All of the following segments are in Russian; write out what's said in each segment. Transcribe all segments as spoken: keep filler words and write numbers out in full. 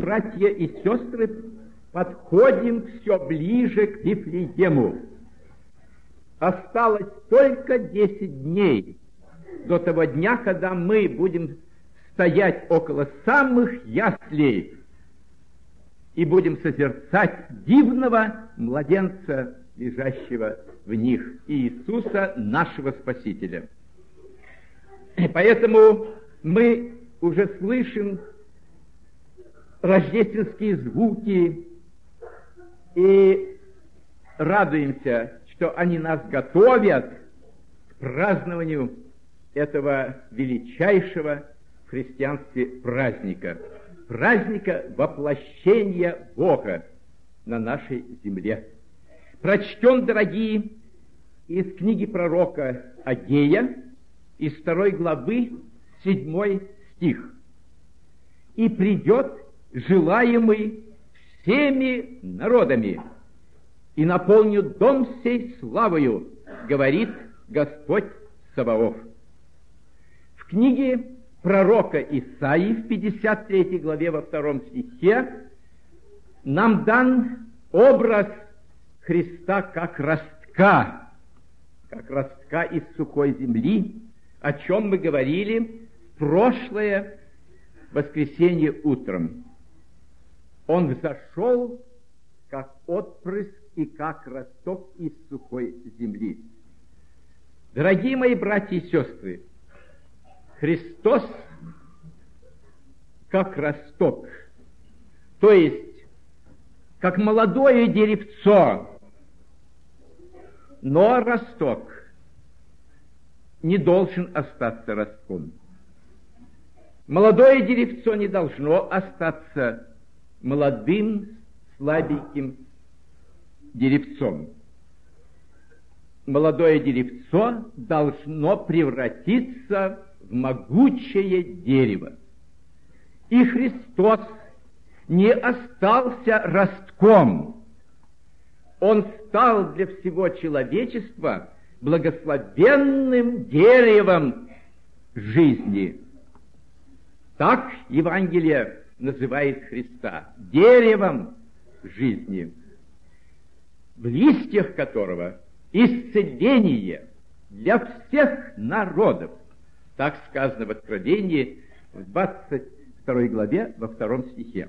братья и сестры, подходим все ближе к Вифлеему. Осталось только десять дней до того дня, когда мы будем стоять около самых яслей и будем созерцать дивного младенца, лежащего в них, Иисуса, нашего Спасителя. И поэтому мы уже слышим рождественские звуки и радуемся, что они нас готовят к празднованию этого величайшего в христианстве праздника, праздника воплощения Бога на нашей земле. Прочтем, дорогие, из книги пророка Агея, из второй главы, седьмой стих. «И придет желаемый всеми народами, и наполнит дом сей славою, говорит Господь Саваоф». В книге пророка Исаии в пятьдесят третьей главе во втором стихе нам дан образ Христа как ростка, как ростка из сухой земли, о чем мы говорили в прошлое воскресенье утром. Он взошел как отпрыск и как росток из сухой земли. Дорогие мои братья и сестры, Христос как росток, то есть как молодое деревцо, но росток не должен остаться ростком. Молодое деревцо не должно остаться молодым, слабеньким деревцом. Молодое деревцо должно превратиться в могучее дерево. И Христос не остался ростком. Он стал для всего человечества благословенным деревом жизни. Так Евангелие называет Христа деревом жизни, в листьях которого исцеление для всех народов. Так сказано в Откровении в двадцать второй главе во втором стихе.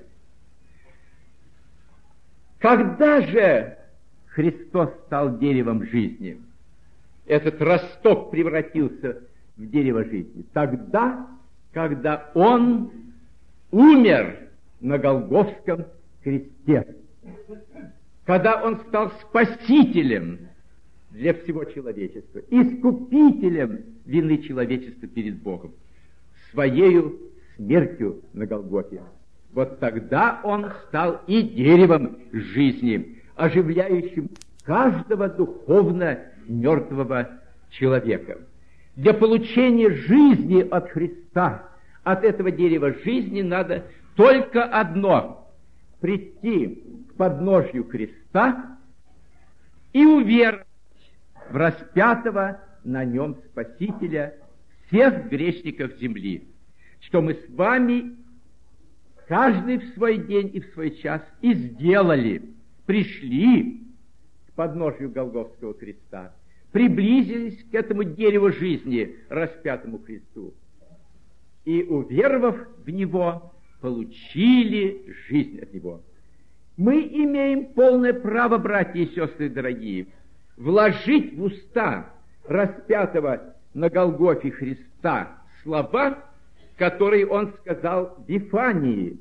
Когда же Христос стал деревом жизни, этот росток превратился в дерево жизни? Тогда, когда Он умер на Голгофском кресте, когда Он стал спасителем для всего человечества, искупителем вины человечества перед Богом, своею смертью на Голгофе. Вот тогда Он стал и деревом жизни, оживляющим каждого духовно мертвого человека. Для получения жизни от Христа, от этого дерева жизни, надо только одно — прийти к подножью креста и уверовать в распятого на нем Спасителя всех грешников земли, что мы с вами каждый в свой день и в свой час и сделали, пришли к подножью Голгофского креста, приблизились к этому дереву жизни, распятому Христу, и, уверовав в Него, получили жизнь от Него. Мы имеем полное право, братья и сестры дорогие, вложить в уста распятого на Голгофе Христа слова, которые Он сказал в Вифании.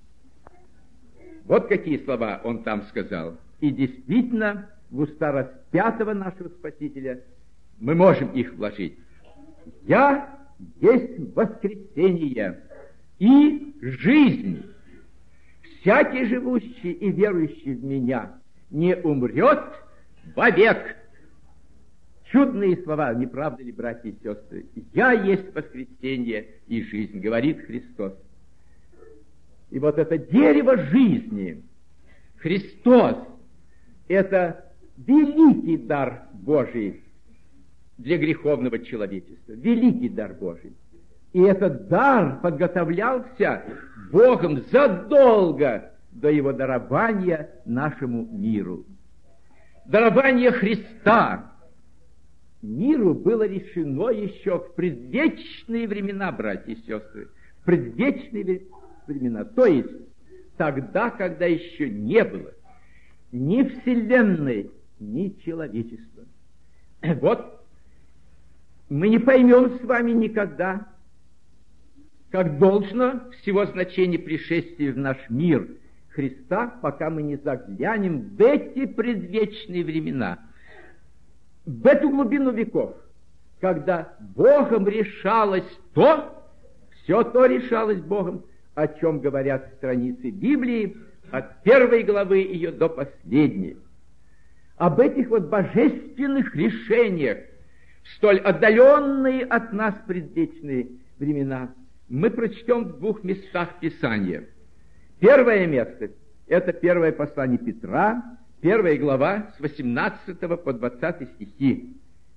Вот какие слова Он там сказал. И действительно, в уста распятого нашего Спасителя мы можем их вложить. «Я есть воскресение и жизнь. Всякий живущий и верующий в Меня не умрет вовек». Чудные слова, не правда ли, братья и сестры? «Я есть воскресение и жизнь», говорит Христос. И вот это дерево жизни, Христос, это великий дар Божий для греховного человечества, великий дар Божий. И этот дар подготовлялся Богом задолго до его дарования нашему миру. Дарование Христа миру было решено еще в предвечные времена, братья и сестры, в предвечные времена, то есть тогда, когда еще не было ни вселенной, ни человечества. Вот мы не поймем с вами никогда, как должно, всего значения пришествия в наш мир Христа, пока мы не заглянем в эти предвечные времена, в эту глубину веков, когда Богом решалось то, все то решалось Богом, о чем говорят страницы Библии, от первой главы ее до последней. Об этих вот божественных решениях, столь отдаленные от нас предвечные времена, мы прочтем в двух местах Писания. Первое место – это первое послание Петра, первая глава с восемнадцатого по двадцатый стихи.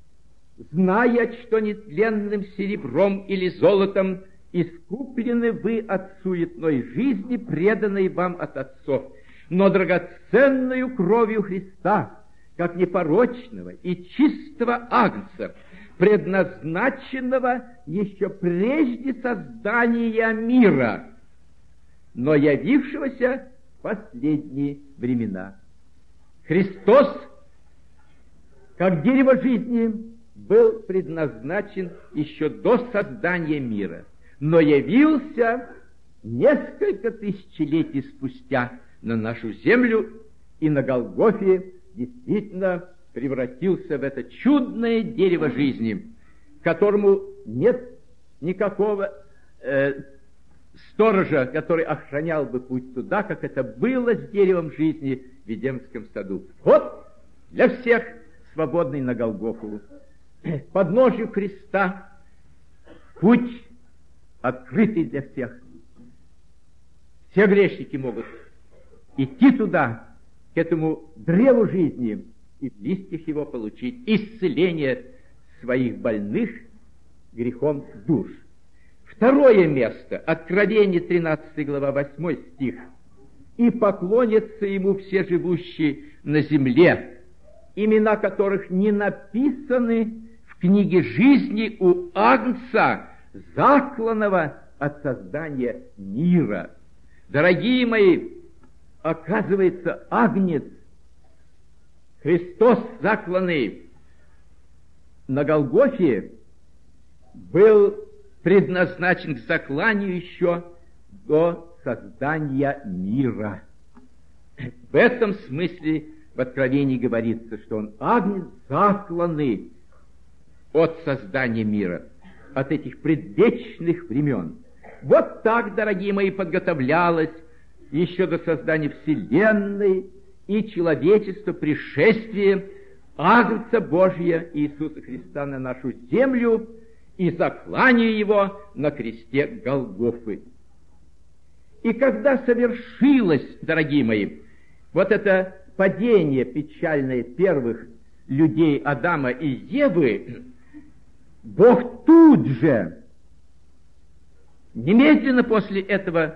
«Зная, что нетленным серебром или золотом искуплены вы от суетной жизни, преданной вам от отцов, но драгоценную кровью Христа, как непорочного и чистого агнца, предназначенного еще прежде создания мира, но явившегося в последние времена». Христос, как дерево жизни, был предназначен еще до создания мира, но явился несколько тысячелетий спустя на нашу землю и на Голгофе действительно превратился в это чудное дерево жизни, которому нет никакого э, сторожа, который охранял бы путь туда, как это было с деревом жизни в Эдемском саду. Вот для всех свободный на Голгофу, подножию Христа, путь открытый для всех. Все грешники могут идти туда, к этому древу жизни, и в листьях его получить исцеление своих больных грехом душ. Второе место, Откровение, тринадцатая глава, восьмой стих. «И поклонятся ему все живущие на земле, имена которых не написаны в книге жизни у Агнца, закланного от создания мира». Дорогие мои, оказывается, Агнец, Христос закланный на Голгофе, был предназначен к закланию еще до создания мира. В этом смысле в Откровении говорится, что он Агнец закланный от создания мира, от этих предвечных времен. Вот так, дорогие мои, подготовлялось еще до создания Вселенной и человечества пришествие Агнца Божия Иисуса Христа на нашу землю и заклание его на кресте Голгофы. И когда совершилось, дорогие мои, вот это падение печальное первых людей Адама и Евы, Бог тут же, немедленно после этого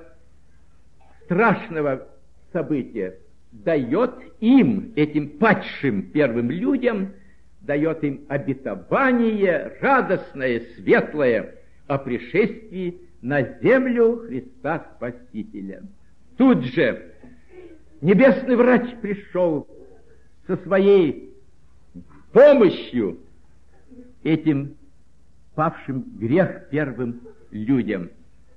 страшного события, дает им, этим падшим первым людям, дает им обетование радостное, светлое о пришествии на землю Христа Спасителя. Тут же небесный врач пришел со своей помощью этим павшим грех первым людям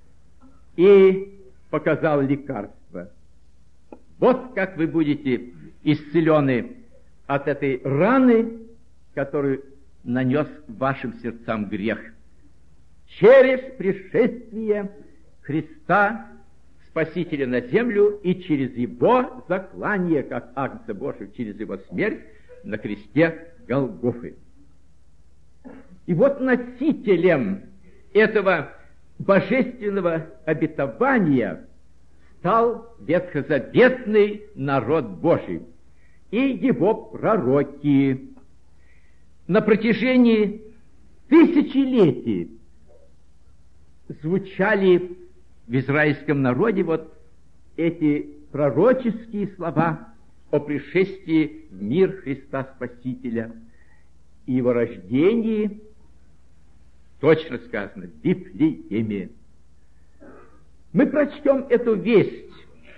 и показал лекарство. Вот как вы будете исцелены от этой раны, которую нанес вашим сердцам грех. Через пришествие Христа, Спасителя на землю, и через его заклание, как Агнца Божия, через его смерть на кресте Голгофы. И вот носителем этого божественного обетования стал ветхозаветный народ Божий и его пророки. На протяжении тысячелетий звучали в израильском народе вот эти пророческие слова о пришествии в мир Христа Спасителя и его рождении, точно сказано, в Вифлееме. Мы прочтем эту весть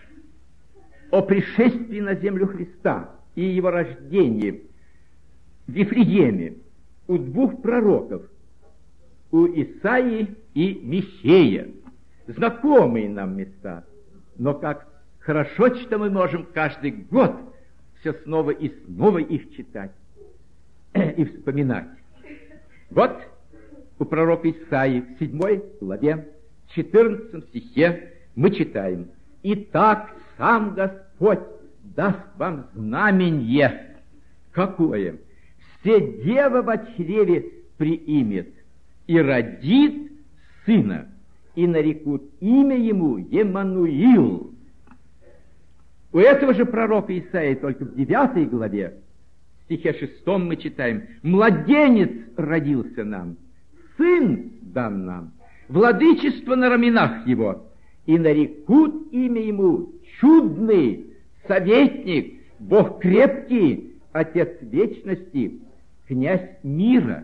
о пришествии на землю Христа и его рождении в Вифлееме у двух пророков, у Исаии и Михея. Знакомые нам места, но как хорошо, что мы можем каждый год все снова и снова их читать и вспоминать. Вот у пророка Исаии в седьмой главе, в четырнадцатом стихе мы читаем: «Итак, сам Господь даст вам знамение». Какое? «Все дева во чреве приимет, и родит сына, и нарекут имя ему Емануил». У этого же пророка Исаии только в девятой главе, в стихе шестом мы читаем: «Младенец родился нам, сын дан нам, владычество на раменах его, и нарекут имя ему Чудный, Советник, Бог крепкий, Отец вечности, Князь мира».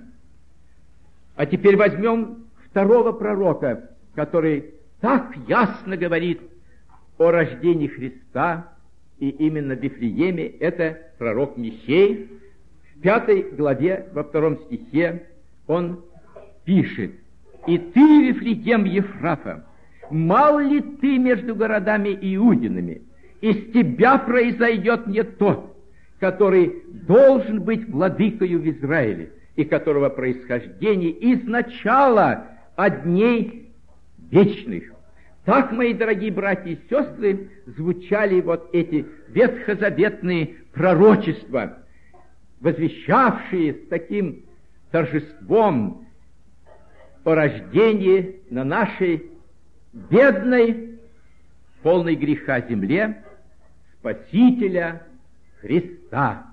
А теперь возьмем второго пророка, который так ясно говорит о рождении Христа, и именно в Вифлееме. Это пророк Михей. В пятой главе, во втором стихе, он пишет: «И ты, Вифлеем Ефрафа, мал ли ты между городами Иудиными? Из тебя произойдет мне тот, который должен быть владыкою в Израиле, и которого происхождение изначало от дней вечных». Так, мои дорогие братья и сестры, звучали вот эти ветхозаветные пророчества, возвещавшие с таким торжеством о рождении на нашей бедной, полной греха земле Спасителя Христа.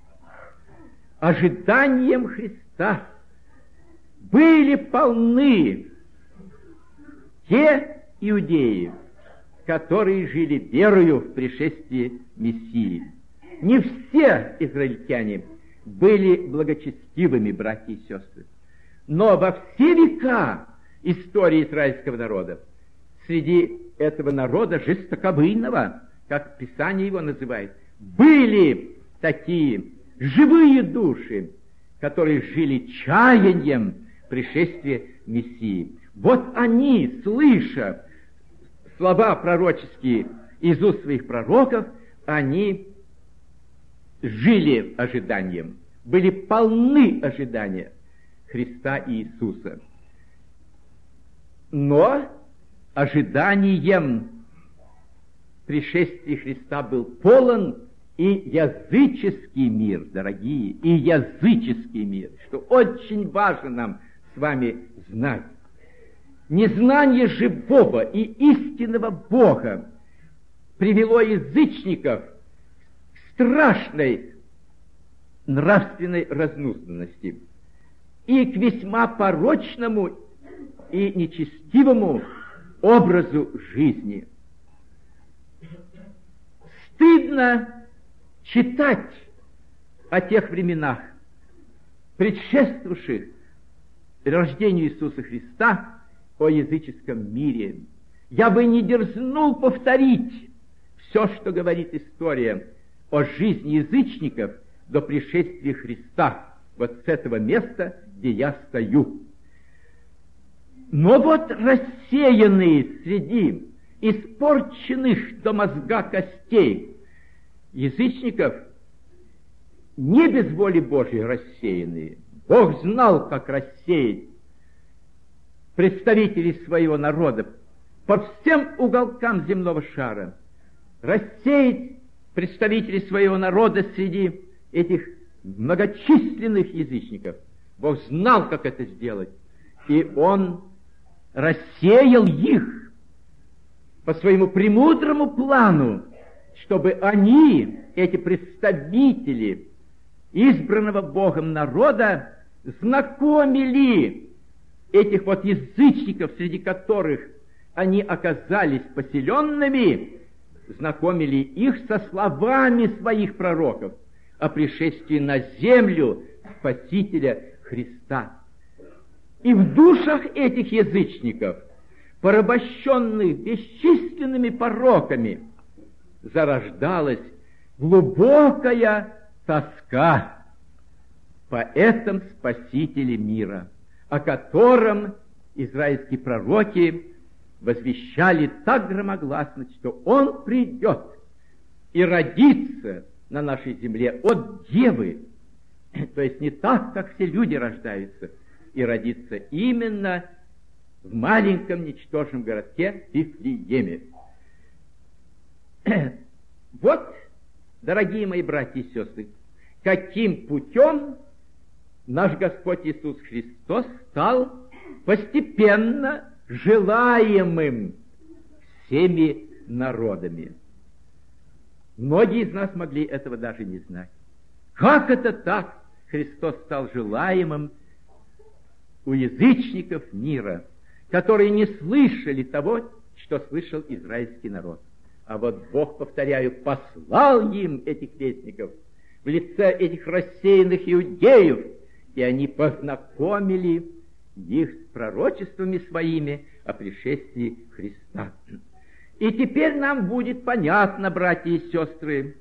Ожиданием Христа были полны те иудеи, которые жили верою в пришествие Мессии. Не все израильтяне были благочестивыми, братья и сестры, но во все века истории израильского народа среди этого народа жестоковыйного, как Писание его называет, были такие живые души, которые жили чаянием пришествия Мессии. Вот они, слыша слова пророческие из уст своих пророков, они жили ожиданием, были полны ожидания Христа и Иисуса. Но ожиданием пришествия Христа был полон и языческий мир, дорогие, и языческий мир, что очень важно нам с вами знать. Незнание живого и истинного Бога привело язычников к страшной нравственной разнузданности и к весьма порочному и нечестивому образу жизни. Стыдно читать о тех временах, предшествовавших рождению Иисуса Христа, о языческом мире. Я бы не дерзнул повторить все, что говорит история о жизни язычников до пришествия Христа, вот с этого места, где я стою. Но вот рассеянные среди испорченных до мозга костей язычников, не без воли Божьей рассеянные, Бог знал, как рассеять представителей своего народа по всем уголкам земного шара, рассеять представителей своего народа среди этих многочисленных язычников. Бог знал, как это сделать, и Он рассеял их по своему премудрому плану, чтобы они, эти представители избранного Богом народа, знакомили этих вот язычников, среди которых они оказались поселенными, знакомили их со словами своих пророков о пришествии на землю Спасителя Христа. И в душах этих язычников, порабощенных бесчисленными пороками, зарождалась глубокая тоска по этом Спасителе мира, о котором израильские пророки возвещали так громогласно, что Он придет и родится на нашей земле от девы, то есть не так, как все люди рождаются, и родится именно в маленьком ничтожном городке Вифлееме. Вот, дорогие мои братья и сестры, каким путем наш Господь Иисус Христос стал постепенно желаемым всеми народами. Многие из нас могли этого даже не знать. Как это так? Христос стал желаемым у язычников мира, которые не слышали того, что слышал израильский народ. А вот Бог, повторяю, послал им этих вестников в лице этих рассеянных иудеев, и они познакомили их с пророчествами своими о пришествии Христа. И теперь нам будет понятно, братья и сестры,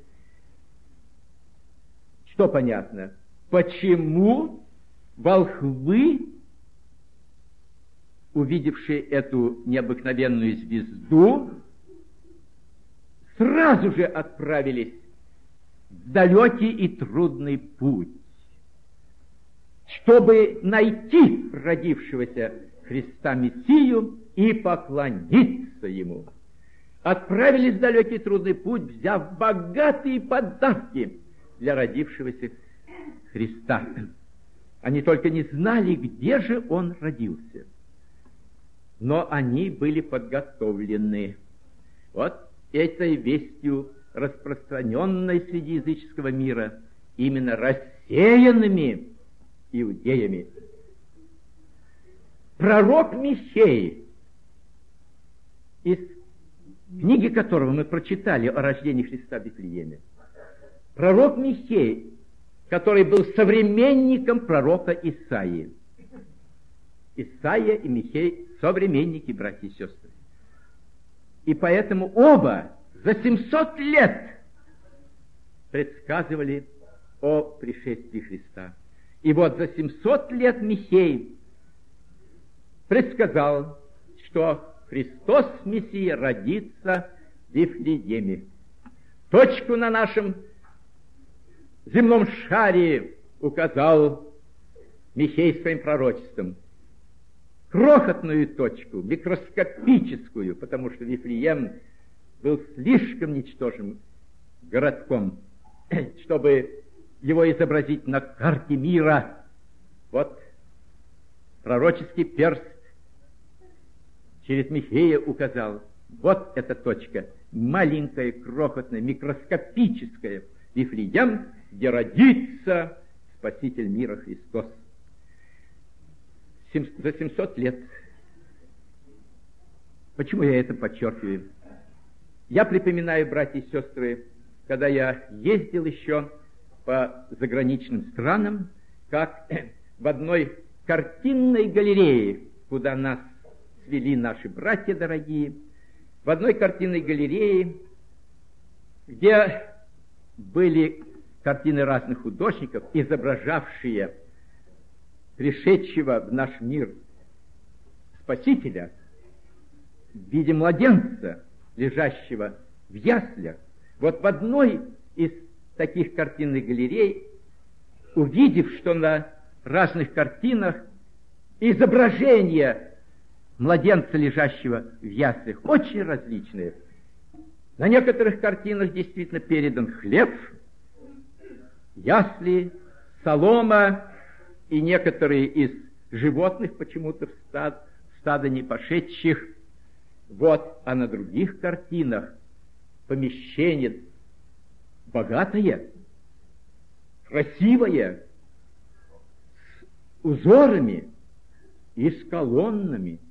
что понятно? Почему волхвы, увидевшие эту необыкновенную звезду, сразу же отправились в далекий и трудный путь, чтобы найти родившегося Христа Мессию и поклониться Ему. Отправились в далекий и трудный путь, взяв богатые подарки для родившегося Христа. Они только не знали, где же Он родился. Но они были подготовлены вот этой вестью, распространенной среди языческого мира, именно рассеянными иудеями. Пророк Михей, из книги которого мы прочитали о рождении Христа в Вифлееме, пророк Михей, который был современником пророка Исаии. Исаия и Михей — современники, братья и сестры. И поэтому оба за семьсот лет предсказывали о пришествии Христа. И вот за семьсот лет Михей предсказал, что Христос, Мессия, родится в Вифлееме. Точку на нашем земном шаре указал Михей своим пророчеством. Крохотную точку, микроскопическую, потому что Вифлеем был слишком ничтожным городком, чтобы его изобразить на карте мира. Вот пророческий перст через Михея указал: вот эта точка, маленькая, крохотная, микроскопическая, Вифлеем, где родится Спаситель мира Христос. За семьсот лет. Почему я это подчеркиваю? Я припоминаю, братья и сестры, когда я ездил еще по заграничным странам, как в одной картинной галерее, куда нас свели наши братья дорогие, в одной картинной галерее, где были картины разных художников, изображавшие пришедшего в наш мир Спасителя в виде младенца, лежащего в яслях. Вот в одной из таких картинных галерей, увидев, что на разных картинах изображения младенца, лежащего в яслях, очень различные. На некоторых картинах действительно передан хлеб, ясли, солома и некоторые из животных, почему-то в стад, в стадо не пошедших. Вот, а на других картинах помещение богатое, красивое, с узорами, и с колоннами.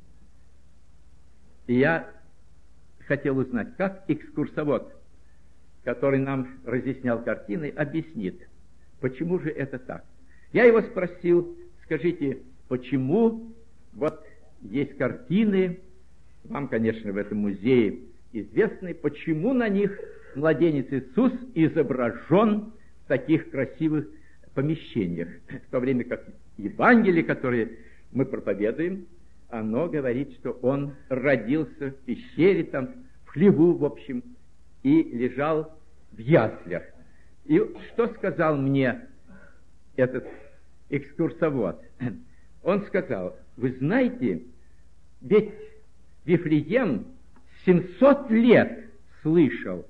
И я хотел узнать, как экскурсовод, который нам разъяснял картины, объяснит, почему же это так. Я его спросил, скажите, почему вот есть картины, вам, конечно, в этом музее известны, почему на них младенец Иисус изображен в таких красивых помещениях, в то время как Евангелие, которое мы проповедуем, оно говорит, что он родился в пещере, там, в хлеву, в общем, и лежал в яслях. И что сказал мне этот экскурсовод? Он сказал, вы знаете, ведь Вифлеем семьсот лет слышал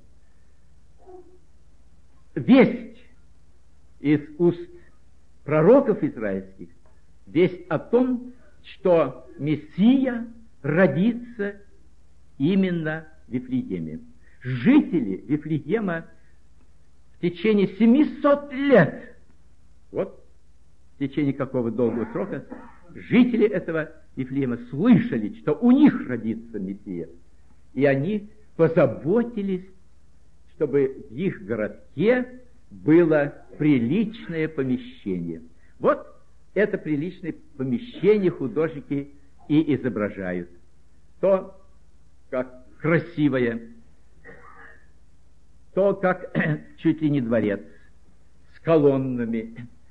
весть из уст пророков израильских, весть о том, что Мессия родится именно в Вифлееме. Жители Вифлеема в течение семисот лет, вот в течение какого долгого срока, жители этого Вифлеема слышали, что у них родится Мессия. И они позаботились, чтобы в их городке было приличное помещение. Вот это приличное помещение художники и изображают. То, как красивое, то, как чуть ли не дворец, с колоннами.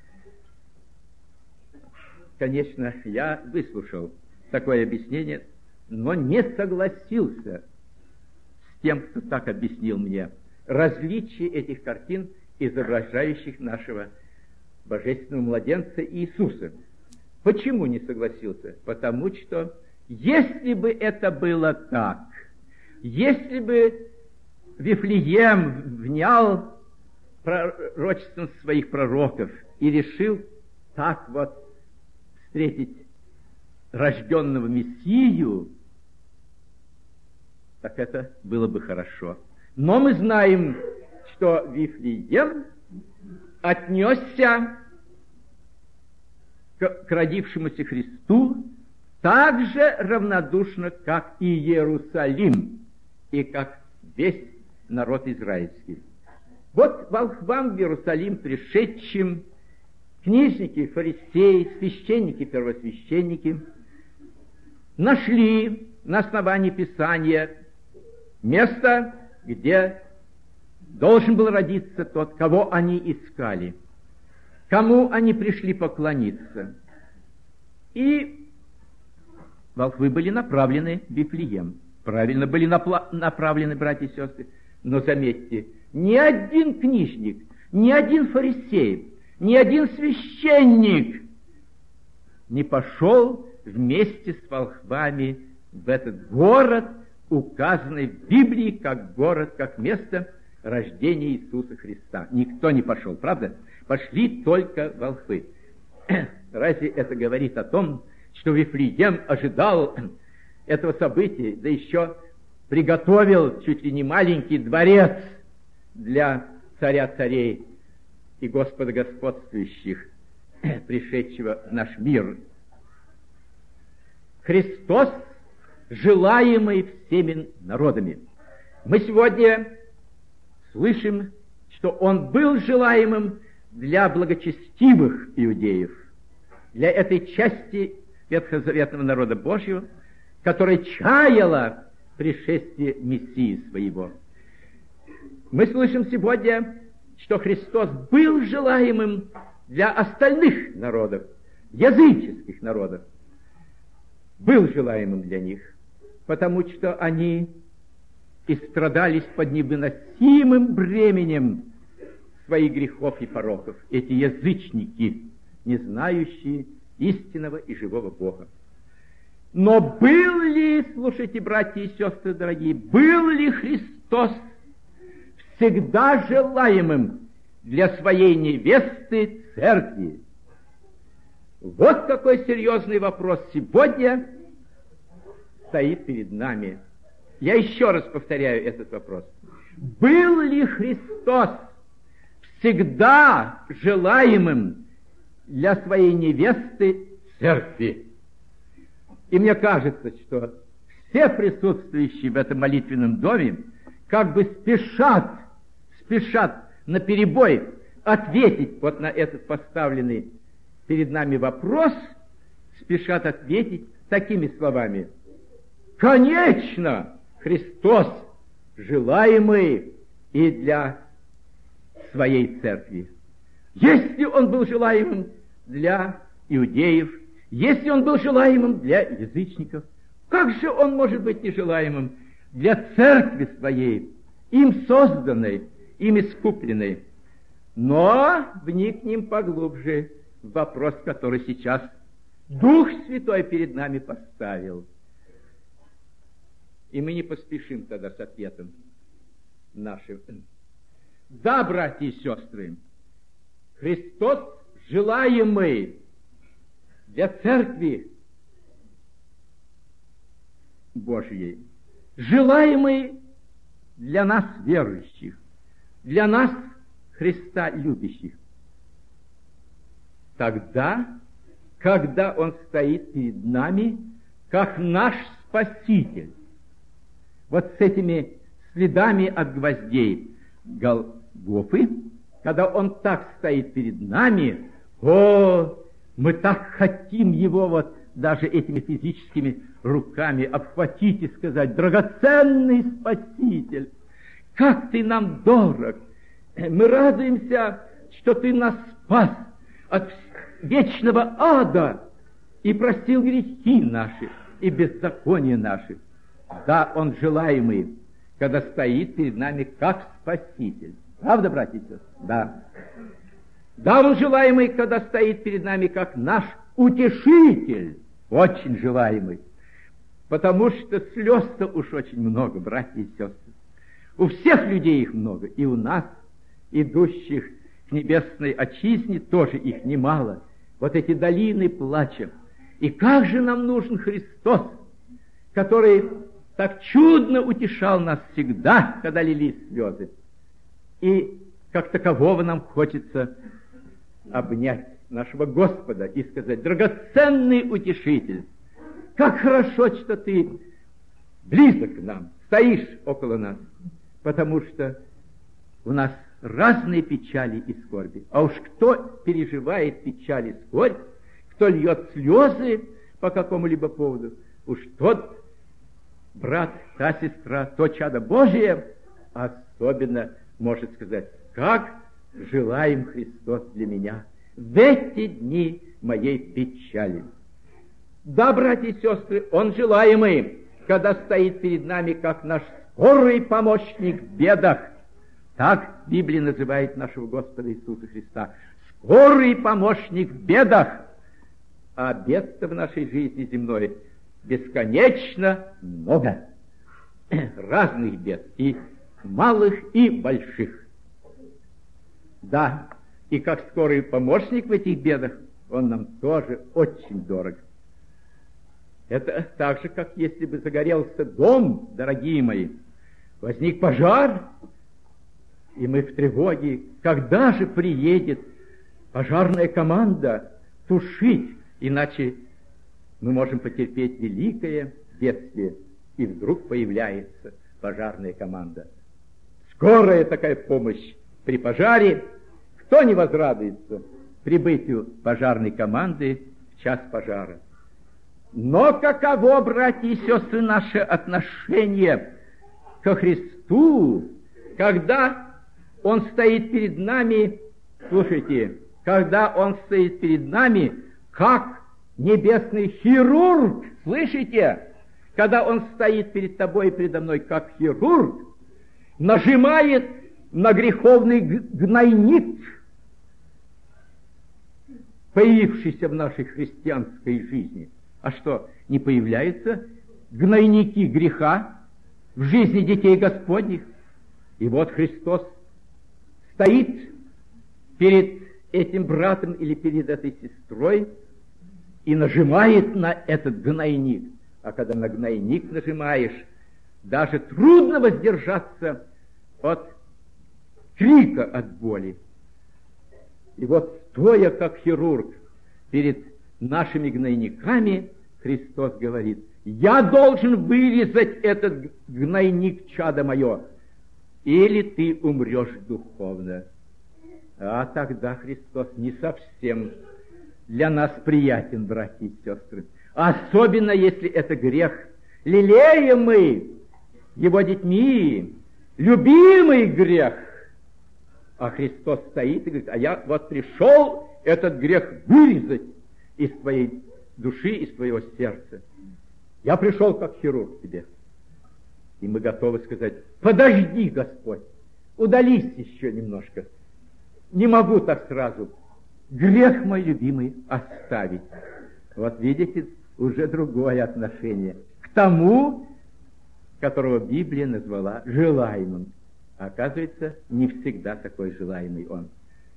Конечно, я выслушал такое объяснение, но не согласился с тем, кто так объяснил мне различие этих картин, изображающих нашего божественного младенца Иисуса. Почему не согласился? Потому что, если бы это было так, если бы Вифлеем внял пророчеством своих пророков и решил так вот встретить рожденного Мессию, так это было бы хорошо. Но мы знаем, что Вифлеем отнесся к, к родившемуся Христу так же равнодушно, как и Иерусалим, и как весь народ израильский. Вот волхвам в Иерусалим пришедшим книжники, фарисеи, священники, первосвященники нашли на основании Писания место, где должен был родиться тот, кого они искали, кому они пришли поклониться. И волхвы были направлены в Вифлеем. Правильно были напла- направлены, братья и сестры. Но заметьте, ни один книжник, ни один фарисей, ни один священник не пошел вместе с волхвами в этот город, указанный в Библии как город, как место рождения Иисуса Христа. Никто не пошел, правда? Пошли только волхвы. Разве это говорит о том, что Вифлеем ожидал этого события, да еще приготовил чуть ли не маленький дворец для царя царей и Господа господствующих, пришедшего в наш мир? Христос, желаемый всеми народами. Мы сегодня слышим, что Он был желаемым для благочестивых иудеев, для этой части ветхозаветного народа Божьего, которая чаяла пришествие Мессии своего. Мы слышим сегодня, что Христос был желаемым для остальных народов, языческих народов. Был желаемым для них, потому что они истрадались под невыносимым бременем своих грехов и пороков. Эти язычники, не знающие истинного и живого Бога. Но был ли, слушайте, братья и сестры дорогие, был ли Христос всегда желаемым для своей невесты церкви? Вот какой серьезный вопрос сегодня стоит перед нами. Я еще раз повторяю этот вопрос. Был ли Христос всегда желаемым для своей невесты церкви? И мне кажется, что все присутствующие в этом молитвенном доме как бы спешат, спешат наперебой ответить вот на этот поставленный перед нами вопрос, спешат ответить такими словами: конечно, Христос желаемый и для своей церкви. Если Он был желаемым для иудеев, если Он был желаемым для язычников, как же Он может быть нежелаемым для церкви своей, им созданной, им искупленной? Но вникнем поглубже в вопрос, который сейчас Дух Святой перед нами поставил. И мы не поспешим тогда с ответом нашим. Да, братья и сестры, Христос желаемый для церкви Божьей, желаемый для нас верующих, для нас Христа любящих. Тогда, когда Он стоит перед нами, как наш Спаситель, вот с этими следами от гвоздей Голгофы, когда Он так стоит перед нами, о, мы так хотим Его вот даже этими физическими руками обхватить и сказать: драгоценный Спаситель, как Ты нам дорог! Мы радуемся, что Ты нас спас от вечного ада и простил грехи наши и беззакония наши. Да, Он желаемый, когда стоит перед нами как Спаситель. Правда, братья и сестры? Да. Да, Он желаемый, когда стоит перед нами как наш Утешитель. Очень желаемый. Потому что слез-то уж очень много, братья и сестры. У всех людей их много, и у нас, идущих к небесной отчизне, тоже их немало. Вот эти долины плача. И как же нам нужен Христос, который так чудно утешал нас всегда, когда лились слезы. И как такового нам хочется обнять нашего Господа и сказать: драгоценный Утешитель, как хорошо, что Ты близок к нам, стоишь около нас, потому что у нас разные печали и скорби. А уж кто переживает печали и скорбь, кто льет слезы по какому-либо поводу, уж тот брат, та сестра, то чадо Божие особенно может сказать: как желаем Христос для меня в эти дни моей печали. Да, братья и сестры, Он желаемый, когда стоит перед нами как наш скорый помощник в бедах. Так Библия называет нашего Господа Иисуса Христа. Скорый помощник в бедах. А бед-то в нашей жизни земной бесконечно много. Разных бед, и малых, и больших. Да, и как скорый помощник в этих бедах, Он нам тоже очень дорог. Это так же, как если бы загорелся дом, дорогие мои, возник пожар, и мы в тревоге, когда же приедет пожарная команда тушить, иначе мы можем потерпеть великое бедствие. И вдруг появляется пожарная команда. Скорая такая помощь при пожаре. Кто не возрадуется прибытию пожарной команды в час пожара? Но каково, братья и сестры, наше отношение ко Христу, когда Он стоит перед нами, слушайте, когда Он стоит перед нами, как небесный хирург, слышите? Когда Он стоит перед тобой и передо мной, как хирург, нажимает на греховный гнойник, появившийся в нашей христианской жизни. А что, не появляются гнойники греха в жизни детей Господних? И вот Христос стоит перед этим братом или перед этой сестрой и нажимает на этот гнойник. А когда на гнойник нажимаешь, даже трудно воздержаться от крика от боли. И вот, стоя как хирург перед нашими гнойниками, Христос говорит: я должен вырезать этот гнойник, чадо мое, или ты умрешь духовно. А тогда Христос не совсем для нас приятен, братья и сестры. Особенно, если это грех, лелеемый его детьми, любимый грех. А Христос стоит и говорит: а я вот пришел этот грех вырезать из твоей души, из твоего сердца. Я пришел как хирург к тебе. И мы готовы сказать: подожди, Господь, удались еще немножко. Не могу так сразу. Грех мой любимый оставить. Вот видите, уже другое отношение к тому, которого Библия назвала желаемым. А оказывается, не всегда такой желаемый он.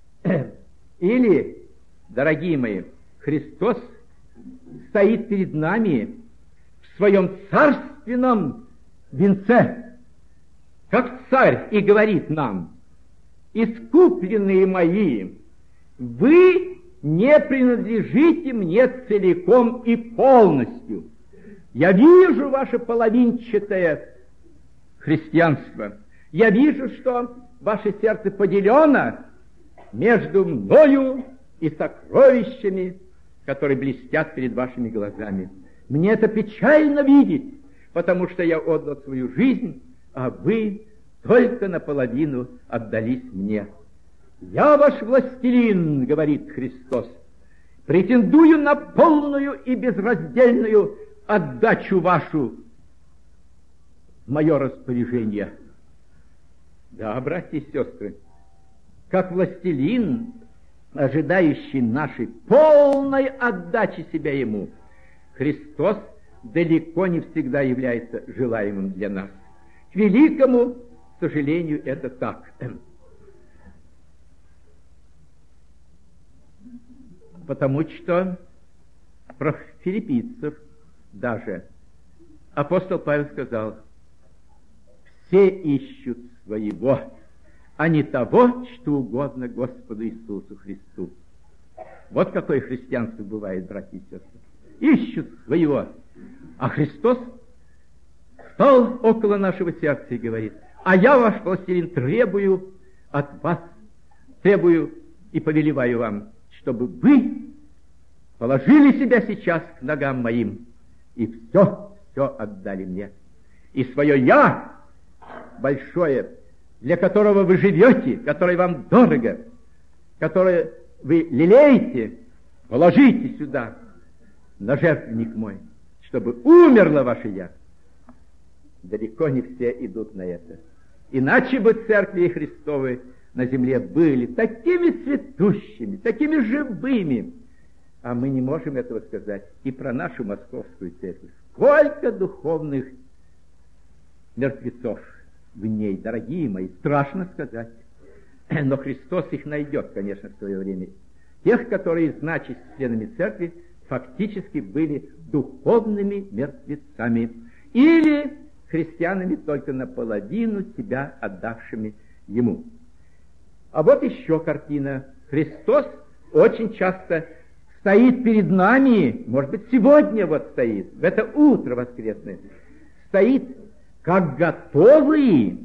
Или, дорогие мои, Христос стоит перед нами в своем царственном венце, как царь, и говорит нам: искупленные мои, вы не принадлежите мне целиком и полностью. Я вижу ваше половинчатое христианство. Я вижу, что ваше сердце поделено между мною и сокровищами, которые блестят перед вашими глазами. Мне это печально видеть, потому что я отдал свою жизнь, а вы только наполовину отдались мне. Я ваш властелин, говорит Христос, претендую на полную и безраздельную отдачу вашу в мое распоряжение. Да, братья и сестры, как властелин, ожидающий нашей полной отдачи себя ему, Христос далеко не всегда является желаемым для нас. К великому сожалению, это так. Потому что про филиппийцев даже апостол Павел сказал: все ищут своего, а не того, что угодно Господу Иисусу Христу. Вот какое христианство бывает, братья и сестры. Ищут своего. А Христос стал около нашего сердца и говорит: а я, ваш властелин, требую от вас, требую и повелеваю вам, чтобы вы положили себя сейчас к ногам моим и все, все отдали мне. И свое «я» большое, для которого вы живете, которое вам дорого, которое вы лелеете, положите сюда, на жертвенник мой, чтобы умерло ваше «я». Далеко не все идут на это. Иначе бы церкви Христовы на земле были такими цветущими, такими живыми. А мы не можем этого сказать и про нашу московскую церковь. Сколько духовных мертвецов в ней, дорогие мои, страшно сказать. Но Христос их найдет, конечно, в свое время. Тех, которые, значит, членами церкви, фактически были духовными мертвецами. Или христианами, только наполовину себя отдавшими Ему. А вот еще картина. Христос очень часто стоит перед нами, может быть, сегодня вот стоит, в это утро воскресное, стоит как готовый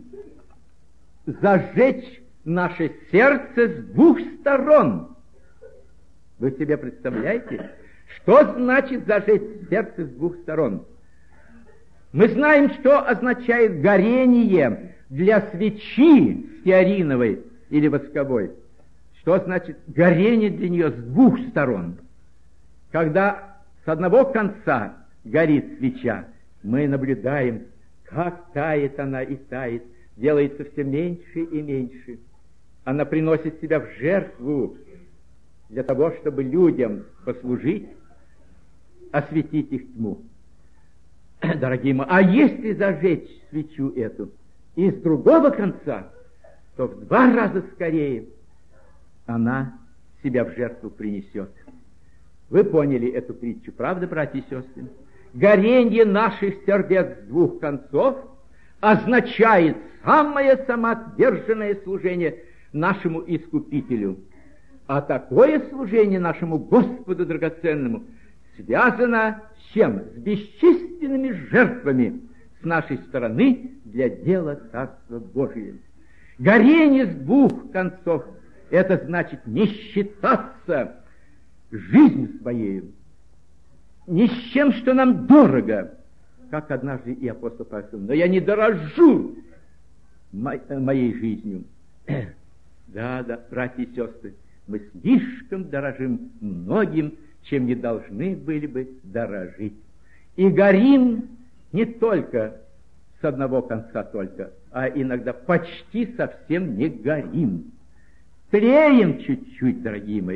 зажечь наше сердце с двух сторон. Вы себе представляете, что значит зажечь сердце с двух сторон? Мы знаем, что означает горение для свечи стеариновой или восковой. Что значит горение для нее с двух сторон? Когда с одного конца горит свеча, мы наблюдаем, как тает она и тает, делается все меньше и меньше. Она приносит себя в жертву для того, чтобы людям послужить, осветить их тьму. Дорогие мои, а если зажечь свечу эту и с другого конца, то в два раза скорее она себя в жертву принесет. Вы поняли эту притчу, правда, братья и сестры? Горение наших сердец с двух концов означает самое самоотверженное служение нашему Искупителю. А такое служение нашему Господу драгоценному связано с чем? С бесчисленными жертвами с нашей стороны для дела Царства Божия. Горение с двух концов — это значит не считаться жизнью своей, ни с чем, что нам дорого, как однажды и апостол Павел сказал: но я не дорожу моей жизнью. Да, да, братья и сестры, мы слишком дорожим многим, чем не должны были бы дорожить. И горим не только с одного конца только, а иногда почти совсем не горим. Тлеем чуть-чуть, дорогие мои.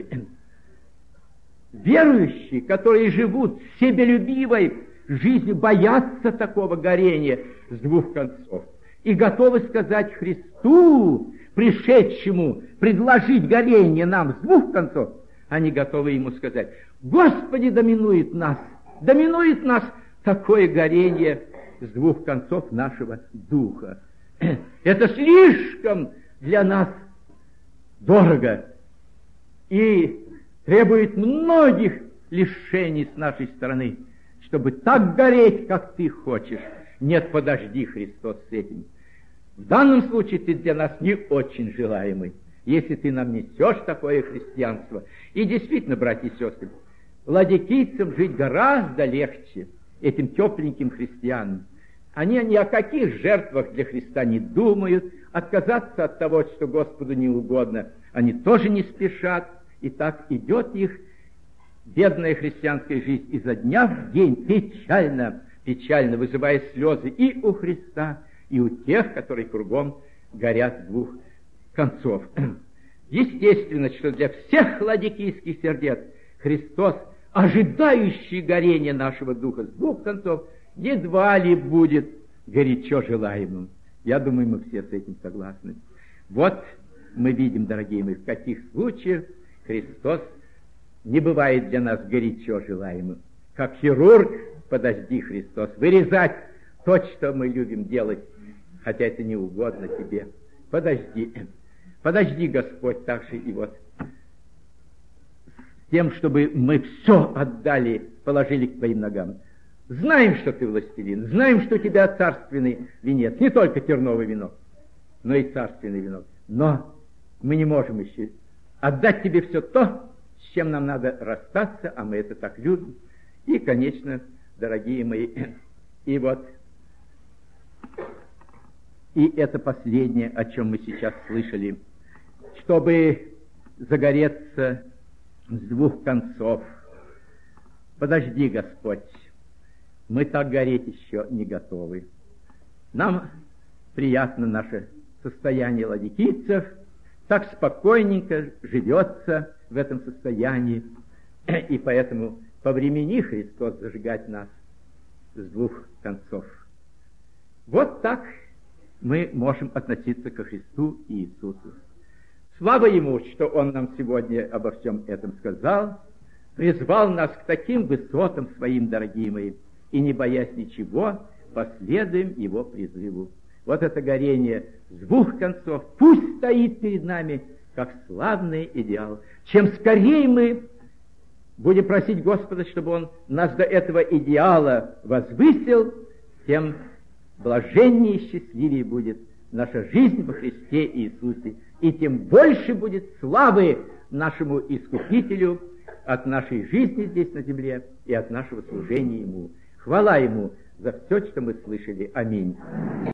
Верующие, которые живут себелюбивой жизнью, боятся такого горения с двух концов и готовы сказать Христу, пришедшему предложить горение нам с двух концов, они готовы ему сказать: Господи, доминует нас, доминует нас такое горение с двух концов нашего духа. Это слишком для нас дорого и требует многих лишений с нашей стороны, чтобы так гореть, как ты хочешь. Нет, подожди, Христос, с этим. В данном случае ты для нас не очень желаемый, если ты нам несешь такое христианство. И действительно, братья и сестры, ладикийцам жить гораздо легче, этим тепленьким христианам. Они ни о каких жертвах для Христа не думают, отказаться от того, что Господу не угодно, они тоже не спешат, и так идет их бедная христианская жизнь изо дня в день, печально, печально вызывая слезы и у Христа, и у тех, которые кругом горят с двух концов. Естественно, что для всех ладикийских сердец Христос, ожидающий горения нашего духа с двух концов, едва ли будет горячо желаемым. Я думаю, мы все с этим согласны. Вот мы видим, дорогие мои, в каких случаях Христос не бывает для нас горячо желаемым. Как хирург, подожди, Христос, вырезать то, что мы любим делать, хотя это не угодно тебе. Подожди, подожди, Господь, так же и вот с тем, чтобы мы все отдали, положили к твоим ногам. Знаем, что ты властелин, знаем, что у тебя царственный венец, не только терновый венок, но и царственный венок. Но мы не можем еще отдать тебе все то, с чем нам надо расстаться, а мы это так любим. И, конечно, дорогие мои, и вот, и это последнее, о чем мы сейчас слышали, чтобы загореться с двух концов. Подожди, Господь, мы так гореть еще не готовы. Нам приятно наше состояние ладикийцев, так спокойненько живется в этом состоянии, и поэтому повремени, Христос, зажигать нас с двух концов. Вот так мы можем относиться ко Христу и Иисусу. Слава Ему, что Он нам сегодня обо всем этом сказал, призвал нас к таким высотам своим, дорогие мои, и, не боясь ничего, последуем Его призыву. Вот это горение с двух концов пусть стоит перед нами, как славный идеал. Чем скорее мы будем просить Господа, чтобы Он нас до этого идеала возвысил, тем блаженнее и счастливее будет наша жизнь во Христе Иисусе, и тем больше будет славы нашему Искупителю от нашей жизни здесь на земле и от нашего служения Ему. Хвала Ему за все, что мы слышали. Аминь.